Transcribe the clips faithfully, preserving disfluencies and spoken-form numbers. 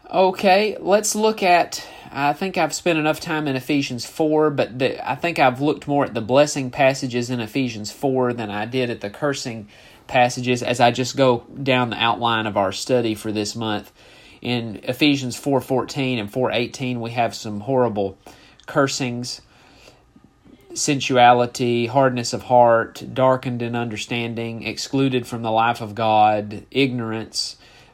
Okay, let's look at, I think I've spent enough time in Ephesians four, but the, I think I've looked more at the blessing passages in Ephesians four than I did at the cursing passages as I just go down the outline of our study for this month. In Ephesians four fourteen and four eighteen, we have some horrible cursings: sensuality, hardness of heart, darkened in understanding, excluded from the life of God, ignorance,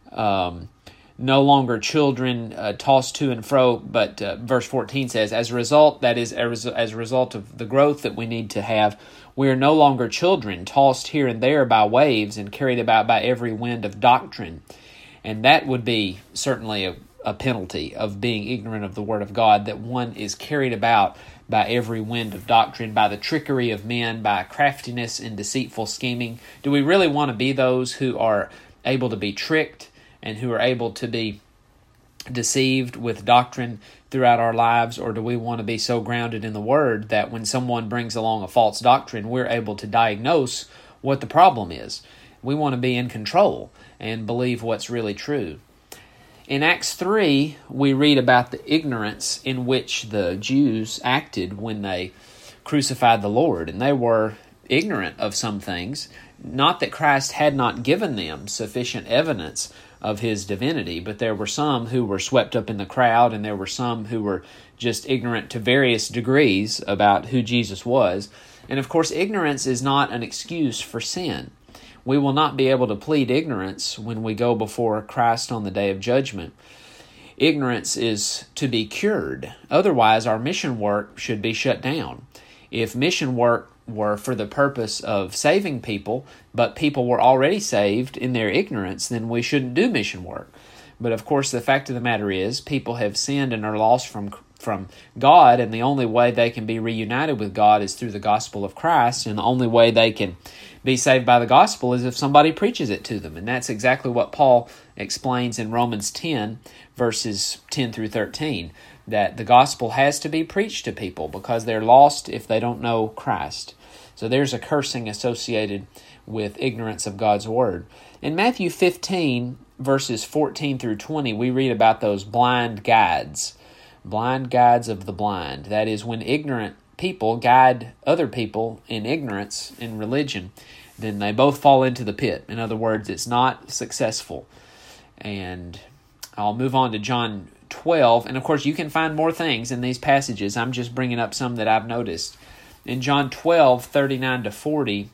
um, no longer children, uh, tossed to and fro. But uh, verse fourteen says, as a result, that is, as a result of the growth that we need to have, we are no longer children, tossed here and there by waves and carried about by every wind of doctrine. And that would be certainly a, a penalty of being ignorant of the Word of God, that one is carried about by every wind of doctrine, by the trickery of men, by craftiness and deceitful scheming. Do we really want to be those who are able to be tricked and who are able to be deceived with doctrine throughout our lives? Or do we want to be so grounded in the Word that when someone brings along a false doctrine, we're able to diagnose what the problem is? We want to be in control and believe what's really true. In Acts three, we read about the ignorance in which the Jews acted when they crucified the Lord, and they were ignorant of some things. Not that Christ had not given them sufficient evidence of his divinity, but there were some who were swept up in the crowd, and there were some who were just ignorant to various degrees about who Jesus was. And of course, ignorance is not an excuse for sin. We will not be able to plead ignorance when we go before Christ on the day of judgment. Ignorance is to be cured. Otherwise, our mission work should be shut down. If mission work were for the purpose of saving people, but people were already saved in their ignorance, then we shouldn't do mission work. But of course, the fact of the matter is, people have sinned and are lost from from God, and the only way they can be reunited with God is through the gospel of Christ, and the only way they can be saved by the gospel is if somebody preaches it to them. And that's exactly what Paul explains in Romans ten, verses ten through thirteen, that the gospel has to be preached to people because they're lost if they don't know Christ. So there's a cursing associated with ignorance of God's word. In Matthew fifteen, verses fourteen through twenty, we read about those blind guides. Blind guides of the blind. That is, when ignorant people guide other people in ignorance in religion, then they both fall into the pit. In other words, it's not successful. And I'll move on to John twelve. And of course, you can find more things in these passages. I'm just bringing up some that I've noticed. In John twelve, thirty-nine to forty,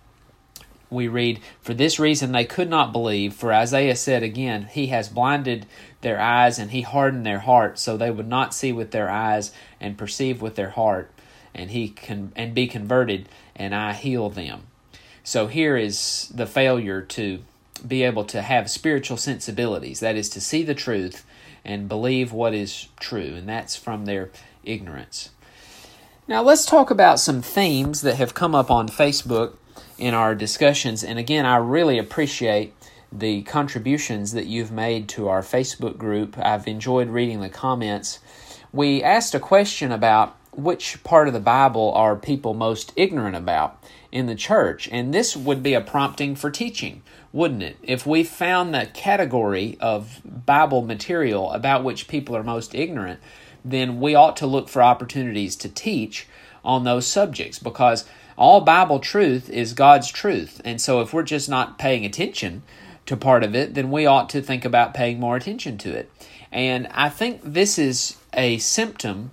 we read, for this reason they could not believe, for Isaiah said again, he has blinded their eyes and he hardened their heart, so they would not see with their eyes and perceive with their heart, and he can and be converted, and I heal them. So here is the failure to be able to have spiritual sensibilities, that is to see the truth and believe what is true, and that's from their ignorance. Now let's talk about some themes that have come up on Facebook in our discussions. And again, I really appreciate the contributions that you've made to our Facebook group. I've enjoyed reading the comments. We asked a question about which part of the Bible are people most ignorant about in the church, and this would be a prompting for teaching, wouldn't it? If we found the category of Bible material about which people are most ignorant, then we ought to look for opportunities to teach on those subjects, because all Bible truth is God's truth. And so if we're just not paying attention to part of it, then we ought to think about paying more attention to it. And I think this is a symptom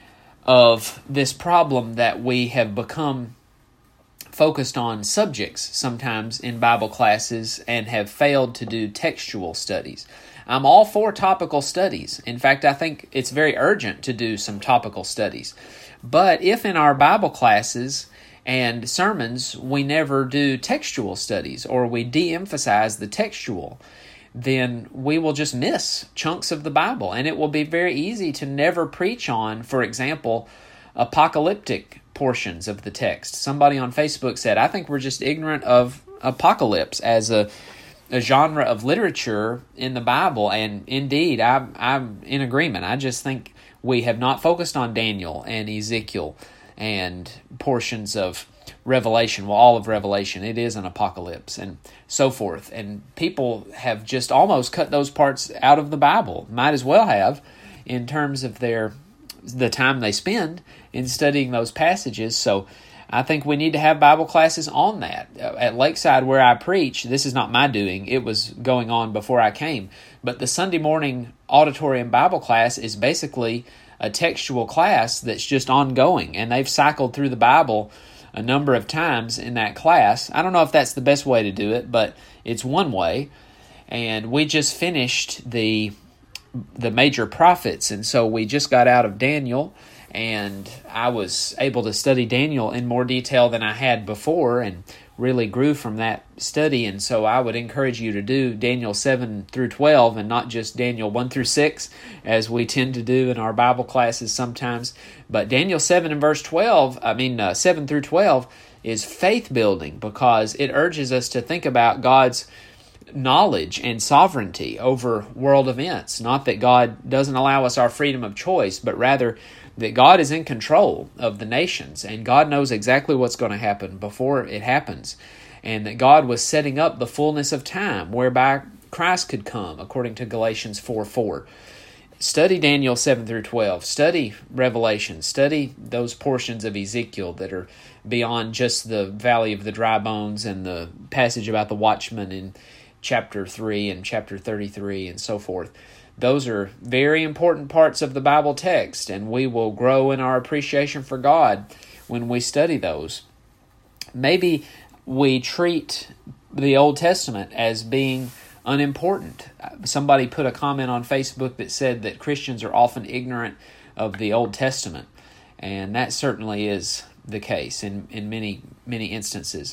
of this problem that we have become focused on subjects sometimes in Bible classes and have failed to do textual studies. I'm all for topical studies. In fact, I think it's very urgent to do some topical studies. But if in our Bible classes and sermons we never do textual studies, or we de-emphasize the textual, then we will just miss chunks of the Bible. And it will be very easy to never preach on, for example, apocalyptic portions of the text. Somebody on Facebook said, I think we're just ignorant of apocalypse as a, a genre of literature in the Bible. And indeed, I'm, I'm in agreement. I just think we have not focused on Daniel and Ezekiel and portions of Revelation, well, all of Revelation, it is an apocalypse, and so forth. And people have just almost cut those parts out of the Bible, might as well have, in terms of their the time they spend in studying those passages. So I think we need to have Bible classes on that. At Lakeside, where I preach, this is not my doing. It was going on before I came. But the Sunday morning auditorium Bible class is basically a textual class that's just ongoing, and they've cycled through the Bible a number of times in that class. I don't know if that's the best way to do it, but it's one way. And we just finished the the major prophets, and so we just got out of Daniel, and I was able to study Daniel in more detail than I had before, and really grew from that study. And so I would encourage you to do Daniel seven through twelve and not just Daniel one through six, as we tend to do in our Bible classes sometimes. But Daniel seven and verse twelve, I mean uh, seven through twelve, is faith building, because it urges us to think about God's knowledge and sovereignty over world events. Not that God doesn't allow us our freedom of choice, but rather that God is in control of the nations, and God knows exactly what's going to happen before it happens, and that God was setting up the fullness of time whereby Christ could come, according to Galatians four four. Study Daniel seven through twelve. Study Revelation. Study those portions of Ezekiel that are beyond just the valley of the dry bones and the passage about the watchman in chapter three and chapter thirty-three and so forth. Those are very important parts of the Bible text, and we will grow in our appreciation for God when we study those. Maybe we treat the Old Testament as being unimportant. Somebody put a comment on Facebook that said that Christians are often ignorant of the Old Testament, and that certainly is the case in, in many, many instances.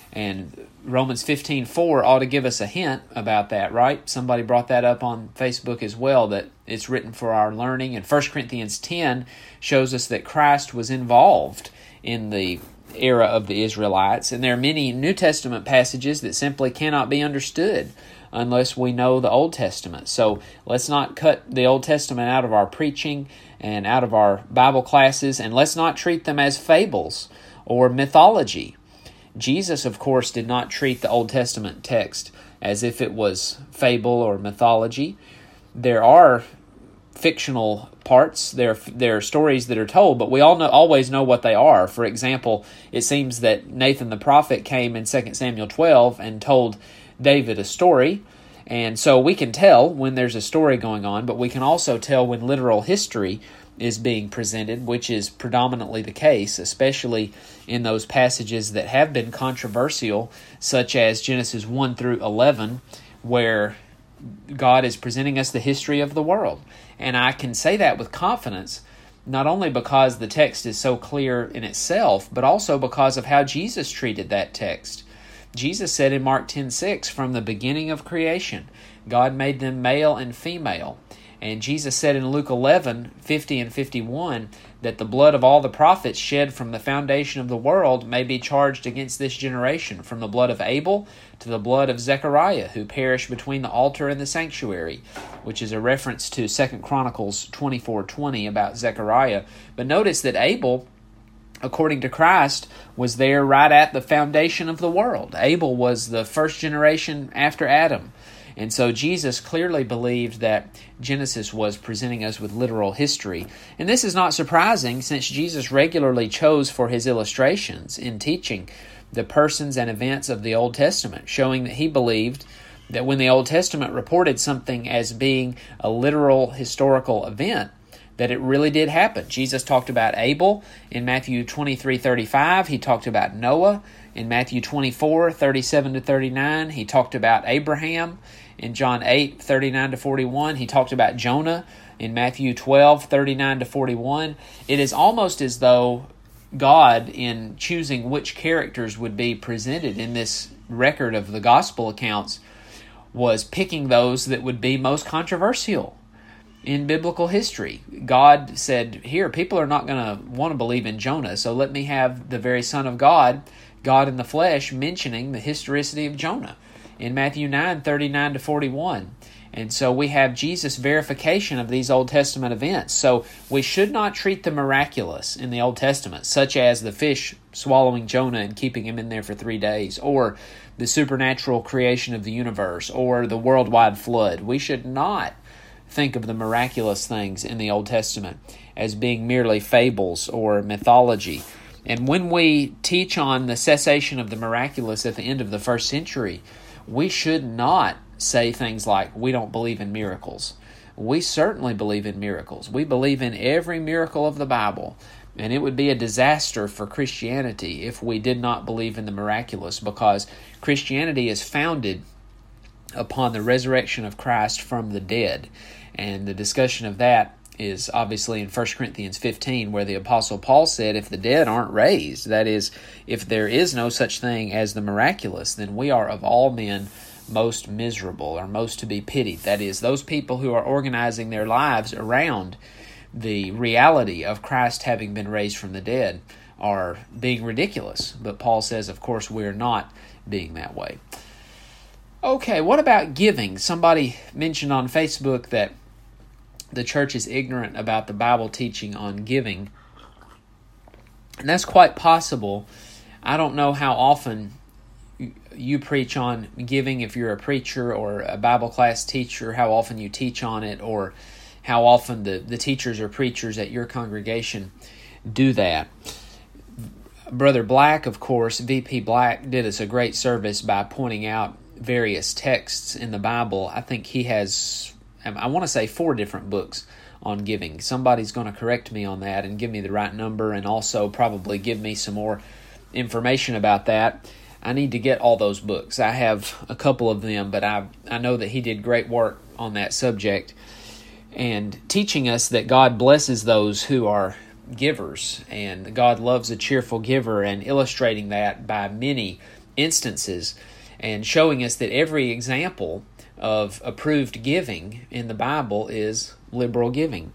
And Romans fifteen four ought to give us a hint about that, right? Somebody brought that up on Facebook as well, that it's written for our learning. And First Corinthians ten shows us that Christ was involved in the era of the Israelites. And there are many New Testament passages that simply cannot be understood unless we know the Old Testament. So let's not cut the Old Testament out of our preaching and out of our Bible classes, and let's not treat them as fables or mythology. Jesus, of course, did not treat the Old Testament text as if it was fable or mythology. There are fictional parts, there, there are stories that are told, but we all know, always know what they are. For example, it seems that Nathan the prophet came in Second Samuel twelve and told David a story, and so we can tell when there's a story going on, but we can also tell when literal history is being presented, which is predominantly the case, especially in those passages that have been controversial, such as Genesis one through eleven, where God is presenting us the history of the world. And I can say that with confidence, not only because the text is so clear in itself, but also because of how Jesus treated that text. Jesus said in Mark ten six, from the beginning of creation, God made them male and female. And Jesus said in Luke eleven fifty and fifty-one, that the blood of all the prophets shed from the foundation of the world may be charged against this generation, from the blood of Abel to the blood of Zechariah, who perished between the altar and the sanctuary, which is a reference to Second Chronicles twenty-four twenty about Zechariah. But notice that Abel, according to Christ, was there right at the foundation of the world. Abel was the first generation after Adam. And so Jesus clearly believed that Genesis was presenting us with literal history. And this is not surprising, since Jesus regularly chose for his illustrations in teaching the persons and events of the Old Testament, showing that he believed that when the Old Testament reported something as being a literal historical event, that it really did happen. Jesus talked about Abel in Matthew twenty-three thirty-five. He talked about Noah in Matthew twenty-four thirty-seven to thirty-nine. He talked about Abraham in John eight thirty-nine to forty-one. He talked about Jonah in Matthew twelve thirty-nine to forty-one. It is almost as though God, in choosing which characters would be presented in this record of the gospel accounts, was picking those that would be most controversial in biblical history. God said, here, people are not going to want to believe in Jonah, so let me have the very Son of God, God in the flesh, mentioning the historicity of Jonah in Matthew nine thirty-nine to forty-one. And so we have Jesus' verification of these Old Testament events. So we should not treat the miraculous in the Old Testament, such as the fish swallowing Jonah and keeping him in there for three days, or the supernatural creation of the universe, or the worldwide flood. We should not think of the miraculous things in the Old Testament as being merely fables or mythology. And when we teach on the cessation of the miraculous at the end of the first century, we should not say things like, we don't believe in miracles. We certainly believe in miracles. We believe in every miracle of the Bible. And it would be a disaster for Christianity if we did not believe in the miraculous, because Christianity is founded upon the resurrection of Christ from the dead. And the discussion of that is obviously in First Corinthians fifteen, where the Apostle Paul said, if the dead aren't raised, that is, if there is no such thing as the miraculous, then we are of all men most miserable, or most to be pitied. That is, those people who are organizing their lives around the reality of Christ having been raised from the dead are being ridiculous. But Paul says, of course, we're not being that way. Okay, what about giving? Somebody mentioned on Facebook that the church is ignorant about the Bible teaching on giving. And that's quite possible. I don't know how often you preach on giving if you're a preacher or a Bible class teacher, how often you teach on it, or how often the, the teachers or preachers at your congregation do that. Brother Black, of course, V P Black, did us a great service by pointing out various texts in the Bible. I think he has, I want to say, four different books on giving. Somebody's going to correct me on that and give me the right number, and also probably give me some more information about that. I need to get all those books. I have a couple of them, but I I know that he did great work on that subject, and teaching us that God blesses those who are givers, and God loves a cheerful giver, and illustrating that by many instances, and showing us that every example of approved giving in the Bible is liberal giving.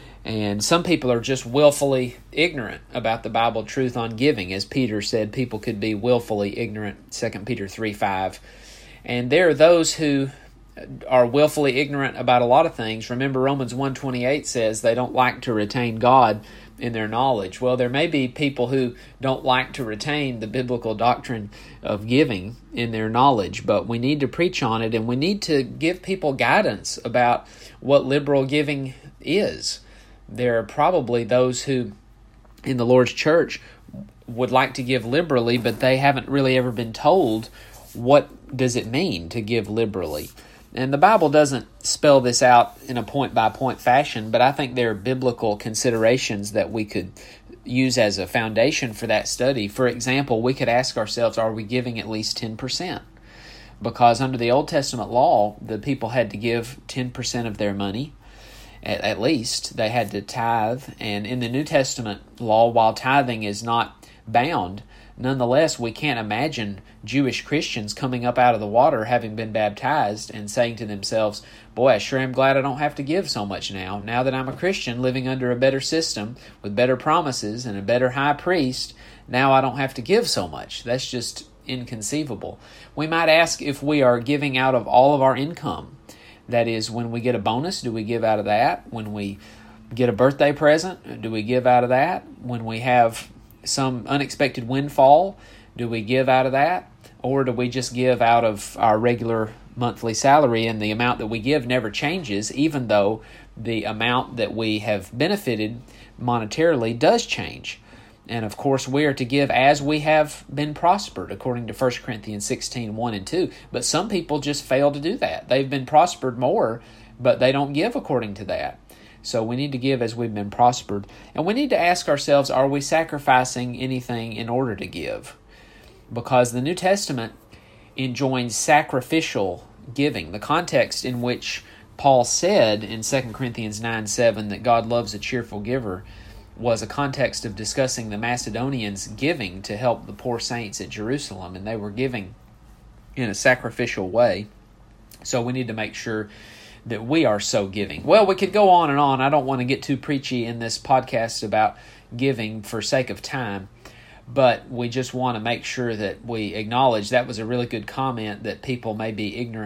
And some people are just willfully ignorant about the Bible truth on giving. As Peter said, people could be willfully ignorant, Second Peter three five. And there are those who are willfully ignorant about a lot of things. Remember, Romans one twenty-eight says they don't like to retain God in their knowledge. Well, there may be people who don't like to retain the biblical doctrine of giving in their knowledge, but we need to preach on it, and we need to give people guidance about what liberal giving is. There are probably those who in the Lord's church would like to give liberally, but they haven't really ever been told what does it mean to give liberally. And the Bible doesn't spell this out in a point-by-point fashion, but I think there are biblical considerations that we could use as a foundation for that study. For example, we could ask ourselves, are we giving at least ten percent? Because under the Old Testament law, the people had to give ten percent of their money. At, at least they had to tithe. And in the New Testament law, while tithing is not bound, nonetheless, we can't imagine Jewish Christians coming up out of the water having been baptized and saying to themselves, boy, I sure am glad I don't have to give so much now. Now that I'm a Christian living under a better system with better promises and a better high priest, now I don't have to give so much. That's just inconceivable. We might ask if we are giving out of all of our income. That is, when we get a bonus, do we give out of that? When we get a birthday present, do we give out of that? When we have some unexpected windfall, do we give out of that? Or do we just give out of our regular monthly salary, and the amount that we give never changes, even though the amount that we have benefited monetarily does change? And of course, we are to give as we have been prospered, according to First Corinthians sixteen, one and two. But some people just fail to do that. They've been prospered more, but they don't give according to that. So we need to give as we've been prospered. And we need to ask ourselves, are we sacrificing anything in order to give? Because the New Testament enjoins sacrificial giving. The context in which Paul said in Second Corinthians nine seven that God loves a cheerful giver was a context of discussing the Macedonians giving to help the poor saints at Jerusalem, and they were giving in a sacrificial way. So we need to make sure that we are so giving. Well, we could go on and on. I don't want to get too preachy in this podcast about giving for sake of time, but we just want to make sure that we acknowledge that was a really good comment, that people may be ignorant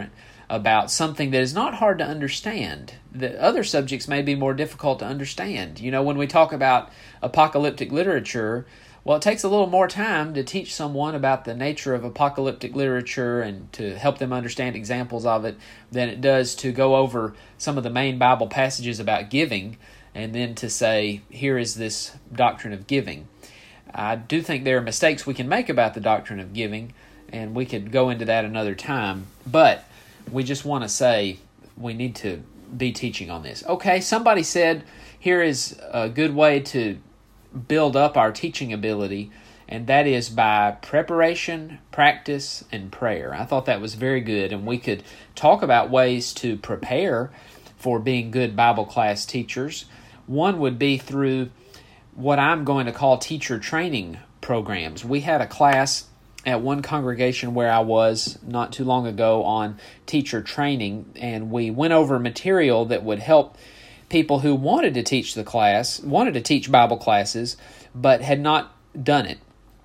about something that is not hard to understand. The other subjects may be more difficult to understand. You know, when we talk about apocalyptic literature, well, it takes a little more time to teach someone about the nature of apocalyptic literature and to help them understand examples of it than it does to go over some of the main Bible passages about giving and then to say, here is this doctrine of giving. I do think there are mistakes we can make about the doctrine of giving, and we could go into that another time, but we just want to say we need to be teaching on this. Okay, somebody said here is a good way to build up our teaching ability, and that is by preparation, practice, and prayer. I thought that was very good, and we could talk about ways to prepare for being good Bible class teachers. One would be through what I'm going to call teacher training programs. We had a class at one congregation where I was not too long ago on teacher training, and we went over material that would help people who wanted to teach the class, wanted to teach Bible classes, but had not done it.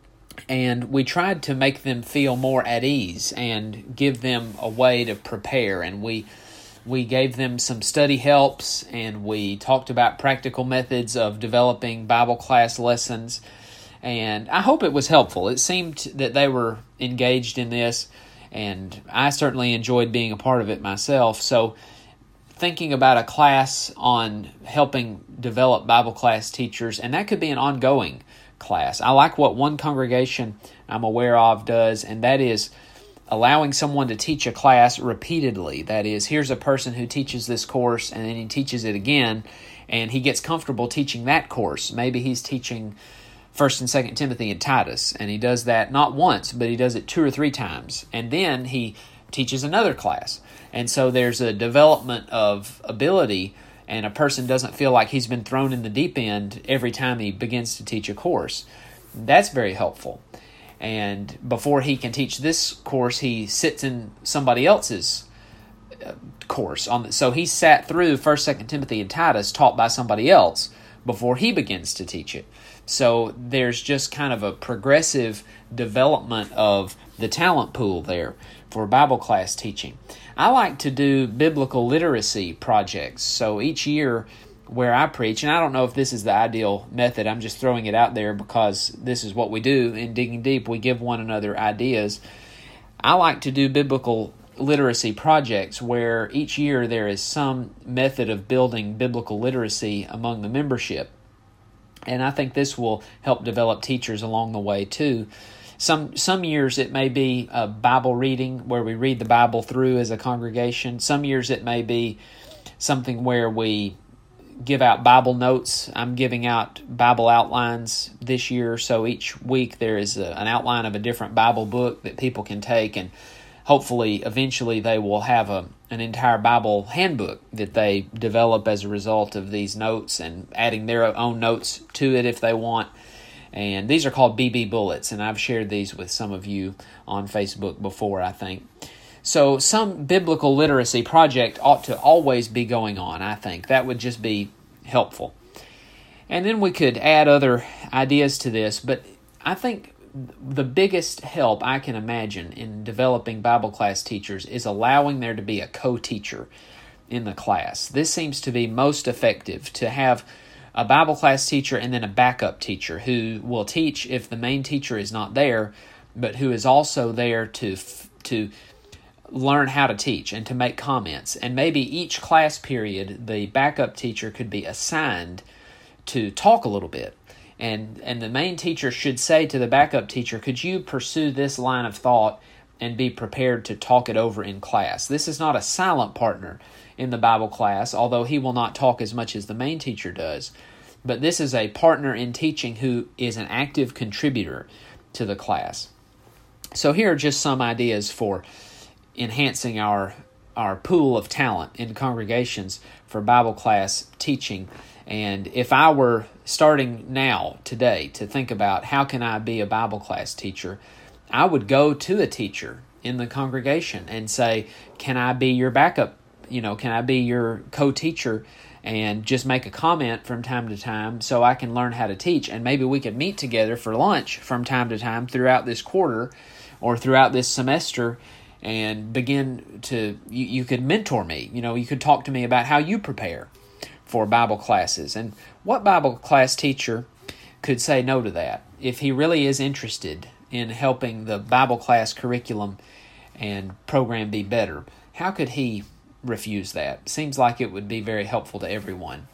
And we tried to make them feel more at ease and give them a way to prepare. And we we gave them some study helps, and we talked about practical methods of developing Bible class lessons. And I hope it was helpful. It seemed that they were engaged in this, and I certainly enjoyed being a part of it myself. So thinking about a class on helping develop Bible class teachers, and that could be an ongoing class. I like what one congregation I'm aware of does, and that is allowing someone to teach a class repeatedly. That is, here's a person who teaches this course, and then he teaches it again, and he gets comfortable teaching that course. Maybe he's teaching First and Second Timothy and Titus, and he does that not once, but he does it two or three times, and then he teaches another class. And so there's a development of ability, and a person doesn't feel like he's been thrown in the deep end every time he begins to teach a course. That's very helpful. And before he can teach this course, he sits in somebody else's course. On the, so he sat through First, Second Timothy and Titus taught by somebody else before he begins to teach it. So there's just kind of a progressive development of the talent pool there for Bible class teaching. I like to do biblical literacy projects. So each year where I preach, and I don't know if this is the ideal method, I'm just throwing it out there because this is what we do in Digging Deep. We give one another ideas. I like to do biblical literacy projects where each year there is some method of building biblical literacy among the membership. And I think this will help develop teachers along the way too. Some some years it may be a Bible reading where we read the Bible through as a congregation. Some years it may be something where we give out Bible notes. I'm giving out Bible outlines this year, so each week there is a, an outline of a different Bible book that people can take, and hopefully eventually they will have a an entire Bible handbook that they develop as a result of these notes and adding their own notes to it if they want. And these are called B B Bullets, and I've shared these with some of you on Facebook before, I think. So some biblical literacy project ought to always be going on, I think. That would just be helpful. And then we could add other ideas to this, but I think the biggest help I can imagine in developing Bible class teachers is allowing there to be a co-teacher in the class. This seems to be most effective, to have a Bible class teacher and then a backup teacher who will teach if the main teacher is not there, but who is also there to to learn how to teach and to make comments. And maybe each class period, the backup teacher could be assigned to talk a little bit. And and the main teacher should say to the backup teacher, could you pursue this line of thought and be prepared to talk it over in class? This is not a silent partner in the Bible class, although he will not talk as much as the main teacher does. But this is a partner in teaching who is an active contributor to the class. So here are just some ideas for enhancing our our pool of talent in congregations for Bible class teaching. And if I were starting now, today, to think about how can I be a Bible class teacher, I would go to a teacher in the congregation and say, can I be your backup? You know, can I be your co-teacher? And just make a comment from time to time so I can learn how to teach. And maybe we could meet together for lunch from time to time throughout this quarter or throughout this semester and begin to, you, you could mentor me. You know, you could talk to me about how you prepare for Bible classes. And what Bible class teacher could say no to that? If he really is interested in helping the Bible class curriculum and program be better, how could he refuse that? Seems like it would be very helpful to everyone.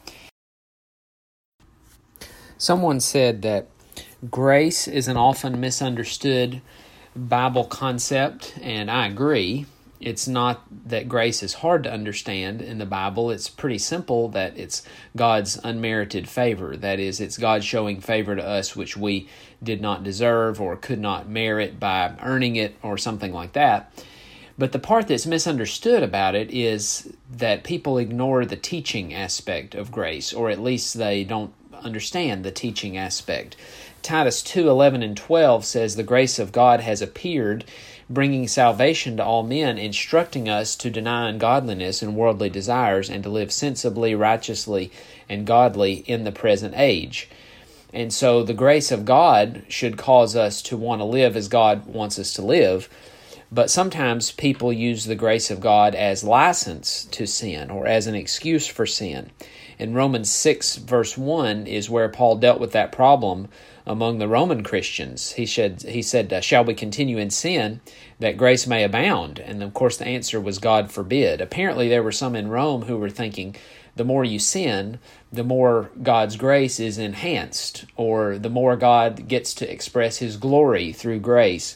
Someone said that grace is an often misunderstood Bible concept, and I agree. It's not that grace is hard to understand in the Bible. It's pretty simple that it's God's unmerited favor. That is, it's God showing favor to us which we did not deserve or could not merit by earning it or something like that. But the part that's misunderstood about it is that people ignore the teaching aspect of grace, or at least they don't understand the teaching aspect. Titus two eleven and twelve says, "The grace of God has appeared, bringing salvation to all men, instructing us to deny ungodliness and worldly desires, and to live sensibly, righteously, and godly in the present age." And so the grace of God should cause us to want to live as God wants us to live. But sometimes people use the grace of God as license to sin or as an excuse for sin. In Romans six, verse one, is where Paul dealt with that problem among the Roman Christians. He said, he said, "Shall we continue in sin that grace may abound?" And of course the answer was, God forbid. Apparently there were some in Rome who were thinking the more you sin, the more God's grace is enhanced, or the more God gets to express His glory through grace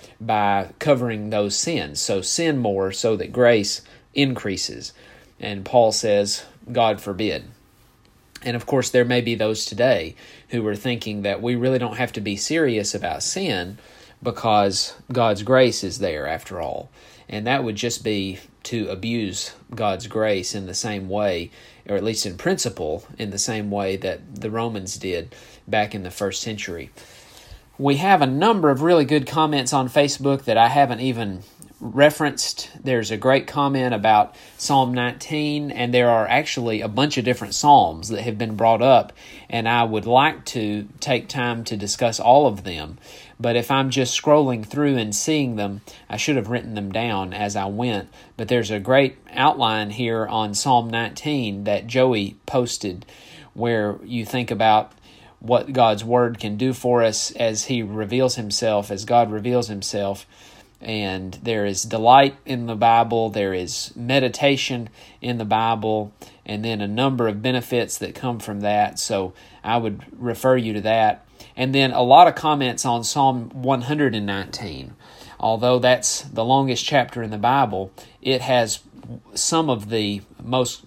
by covering those sins. So sin more so that grace increases. And Paul says, God forbid. And of course, there may be those today who are thinking that we really don't have to be serious about sin because God's grace is there after all. And that would just be to abuse God's grace in the same way, or at least in principle, in the same way that the Romans did back in the first century. We have a number of really good comments on Facebook that I haven't even referenced. There's a great comment about Psalm nineteen, and there are actually a bunch of different psalms that have been brought up, and I would like to take time to discuss all of them. But if I'm just scrolling through and seeing them, I should have written them down as I went. But there's a great outline here on Psalm nineteen that Joey posted, where you think about what God's Word can do for us as He reveals Himself, as God reveals Himself. And there is delight in the Bible, there is meditation in the Bible, and then a number of benefits that come from that. So I would refer you to that. And then a lot of comments on Psalm one hundred nineteen. Although that's the longest chapter in the Bible, it has some of the most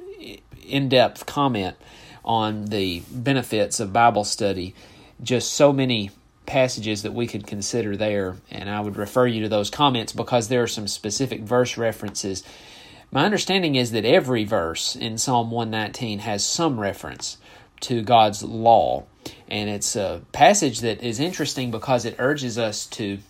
in-depth comment on the benefits of Bible study. Just so many passages that we could consider there, and I would refer you to those comments because there are some specific verse references. My understanding is that every verse in Psalm one nineteen has some reference to God's law, and it's a passage that is interesting because it urges us to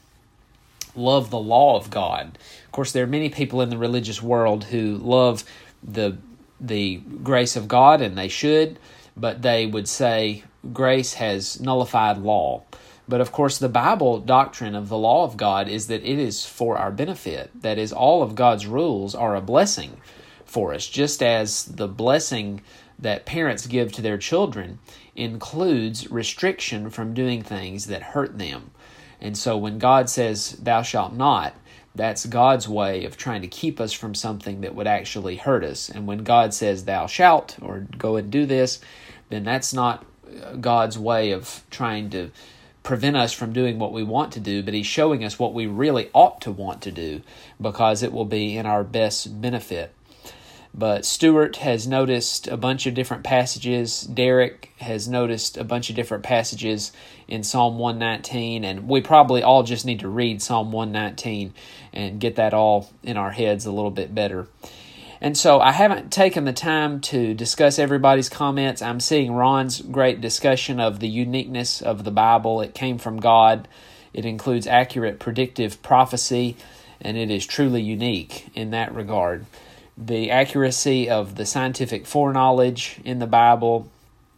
love the law of God. Of course, there are many people in the religious world who love the the grace of God, and they should, but they would say grace has nullified law. But of course, the Bible doctrine of the law of God is that it is for our benefit. That is, all of God's rules are a blessing for us, just as the blessing that parents give to their children includes restriction from doing things that hurt them. And so when God says, "Thou shalt not," that's God's way of trying to keep us from something that would actually hurt us. And when God says, "Thou shalt," or "go and do this," then that's not God's way of trying to prevent us from doing what we want to do, but He's showing us what we really ought to want to do because it will be in our best benefit. But Stuart has noticed a bunch of different passages. Derek has noticed a bunch of different passages in Psalm one nineteen, and we probably all just need to read Psalm one nineteen and get that all in our heads a little bit better. And so I haven't taken the time to discuss everybody's comments. I'm seeing Ron's great discussion of the uniqueness of the Bible. It came from God. It includes accurate predictive prophecy, and it is truly unique in that regard. The accuracy of the scientific foreknowledge in the Bible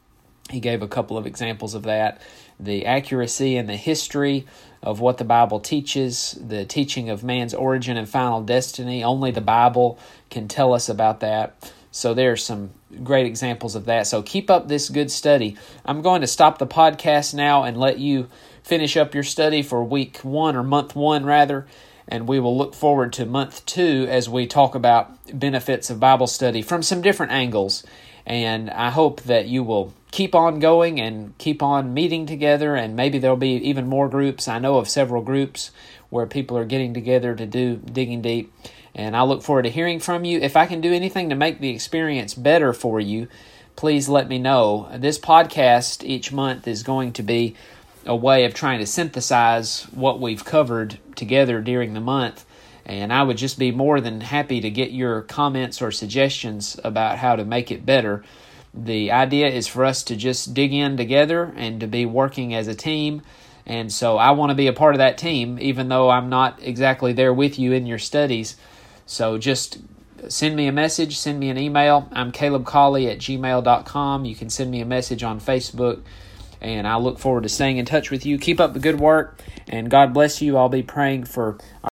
He gave a couple of examples of that. The accuracy and the history of what the Bible teaches, the teaching of man's origin and final destiny. Only the Bible can tell us about that. So there are some great examples of that. So keep up this good study. I'm going to stop the podcast now and let you finish up your study for week one, or month one rather, and we will look forward to month two as we talk about benefits of Bible study from some different angles. And I hope that you will keep on going and keep on meeting together, and maybe there'll be even more groups. I know of several groups where people are getting together to do Digging Deep, and I look forward to hearing from you. If I can do anything to make the experience better for you, please let me know. This podcast each month is going to be a way of trying to synthesize what we've covered together during the month, and I would just be more than happy to get your comments or suggestions about how to make it better. The idea is for us to just dig in together and to be working as a team, and so I want to be a part of that team, even though I'm not exactly there with you in your studies. So just send me a message, send me an email. I'm Caleb Colley at gmail dot com. You can send me a message on Facebook, and I look forward to staying in touch with you. Keep up the good work, and God bless you. I'll be praying for